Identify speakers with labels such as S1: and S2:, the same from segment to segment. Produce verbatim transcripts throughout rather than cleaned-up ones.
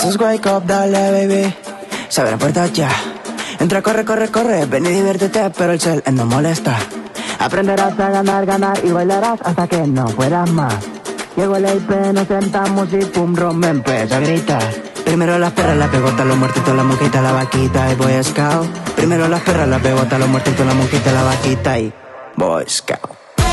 S1: is wake up, dale baby. Se abre la puerta ya. Entra, corre, corre, corre. Ven y diviértete, pero el cel no molesta. Aprenderás a ganar, ganar y bailarás hasta que no puedas más. Llegó el I P, nos sentamos y pum, rom, me empezó a gritar. Primero las perras, la pegota, los muertitos, la monjita, la vaquita y Boy Scout. Primero las perras, la pegota, los muertitos, la monjita, la vaquita y Boy Scout.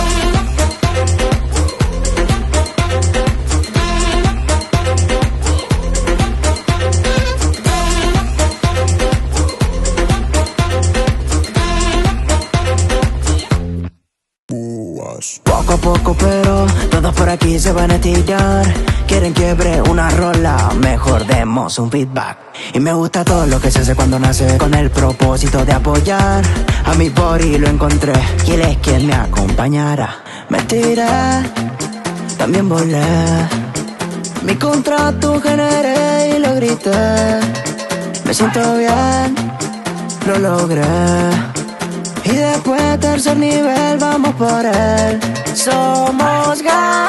S1: Poco a poco pero todos por aquí se van a tirar. Quieren quiebre una rola, mejor demos un feedback. Y me gusta todo lo que se hace cuando nace con el propósito de apoyar. A mi body lo encontré y él es quien me acompañará. Me tiré, también volé. Mi contrato generé y lo grité. Me siento bien, lo logré. Y después tercer nivel vamos por él. Somos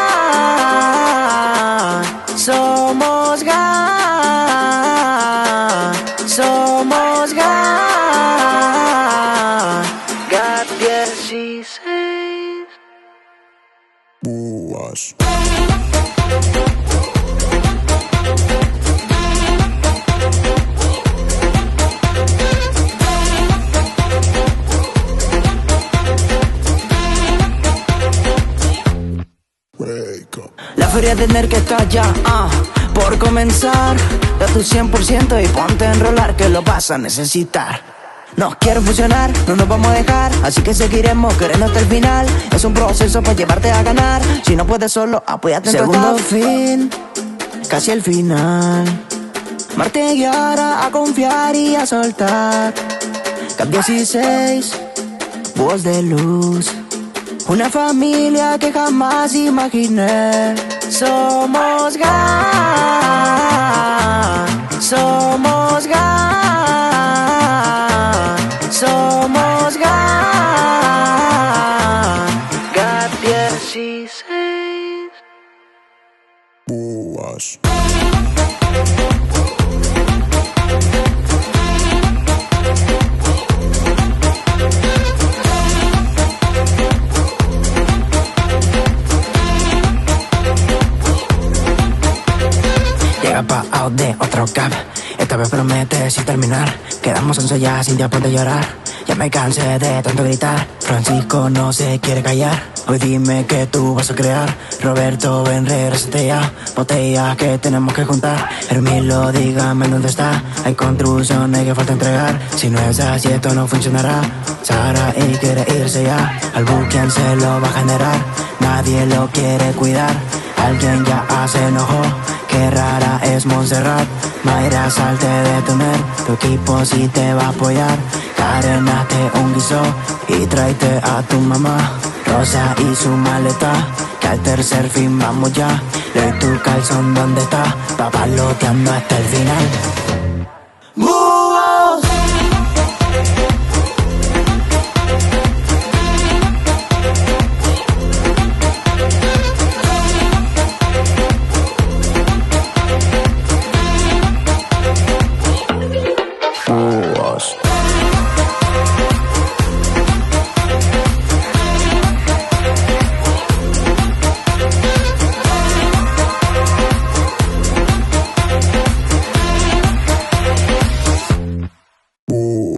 S1: GAN, somos GAN, somos GAN. GAN dieciséis. Búas. La feria de tener que estar ya, uh, por comenzar. Da tu cien por ciento y ponte a enrolar que lo vas a necesitar. Nos quieren fusionar, no nos vamos a dejar, así que seguiremos queriendo hasta el final. Es un proceso para llevarte a ganar. Si no puedes solo, apóyate en tu segundo fin, casi el final. Marte guiará a confiar y a soltar. Cap dieciséis, voz de luz. Una familia que jamás imaginé. Somos GAN, somos GAN, somos GAN. GAN dieciséis. Búas. Llega pa' out de otro cap. Esta vez promete sin terminar. Quedamos once ya sin tiempo de llorar. Ya me cansé de tanto gritar. Francisco no se quiere callar. Hoy dime que tú vas a crear. Roberto, ven, regrésate ya. Botellas que tenemos que juntar. Hermilo, dígame dónde está. Hay construcciones que falta entregar. Si no es así esto no funcionará. Sara y quiere irse ya. Al buquean se lo va a generar. Nadie lo quiere cuidar. Alguien ya se enojó. Qué rara es Montserrat. Mayra, salte de detener. Tu equipo sí te va a apoyar. Karen, hazte un guiso y tráete a tu mamá. Rosa y su maleta, que al tercer fin vamos ya. Ley tu calzón, ¿dónde está? Papaloteando hasta el final.